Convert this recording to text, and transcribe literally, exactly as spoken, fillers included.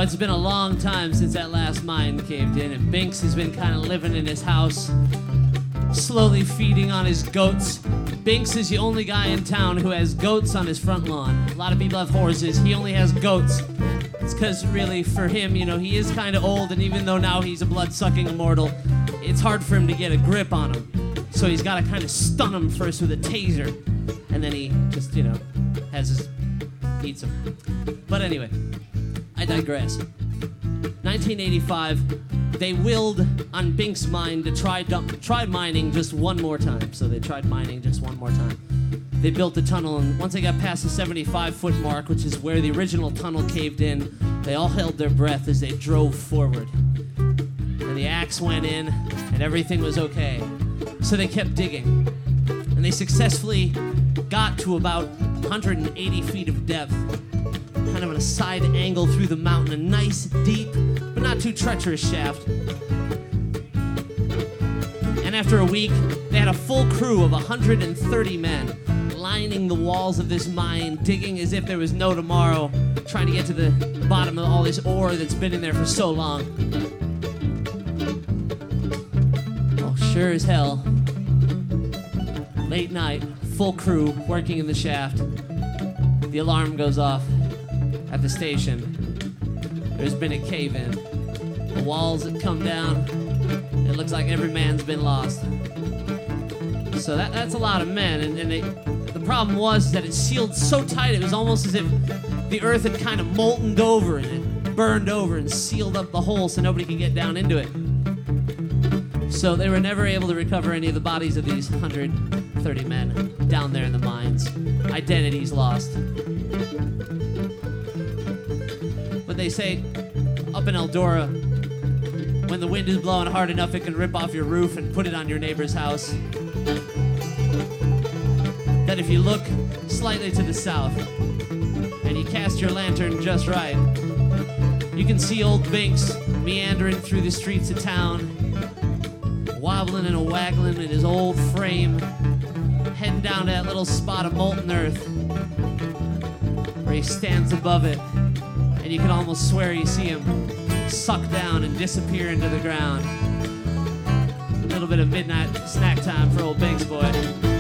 it's been a long time since that last mine caved in, and Binks has been kind of living in his house, slowly feeding on his goats. Binks is the only guy in town who has goats on his front lawn. A lot of people have horses. He only has goats. It's because really for him, you know, he is kind of old, and even though now he's a blood-sucking immortal, it's hard for him to get a grip on him. So he's got to kind of stun him first with a taser, and then he just, you know, has his, eats him. But anyway, I digress. nineteen eighty-five, they willed on Binks' mine to try dump, try mining just one more time. So they tried mining just one more time. They built the tunnel, and once they got past the seventy-five foot mark, which is where the original tunnel caved in, they all held their breath as they drove forward. And the axe went in, and everything was okay. So they kept digging, and they successfully got to about one hundred eighty feet of depth, kind of on a side angle through the mountain, a nice, deep, but not too treacherous shaft. And after a week, they had a full crew of one hundred thirty men lining the walls of this mine, digging as if there was no tomorrow, trying to get to the bottom of all this ore that's been in there for so long. Oh, sure as hell. Late night, full crew working in the shaft. The alarm goes off at the station. There's been a cave-in. The walls have come down. It looks like every man's been lost. So that, that's a lot of men, and, and they, the problem was that it sealed so tight it was almost as if the earth had kind of molten over and it burned over and sealed up the hole so nobody could get down into it. So they were never able to recover any of the bodies of these one hundred thirty men down there in the mines. Identities lost. But they say up in Eldora, when the wind is blowing hard enough, it can rip off your roof and put it on your neighbor's house. That if you look slightly to the south and you cast your lantern just right, you can see old Binks meandering through the streets of town, wobbling and waggling in his old frame, heading down to that little spot of molten earth where he stands above it, and you can almost swear you see him suck down and disappear into the ground. A little bit of midnight snack time for old Binks boy.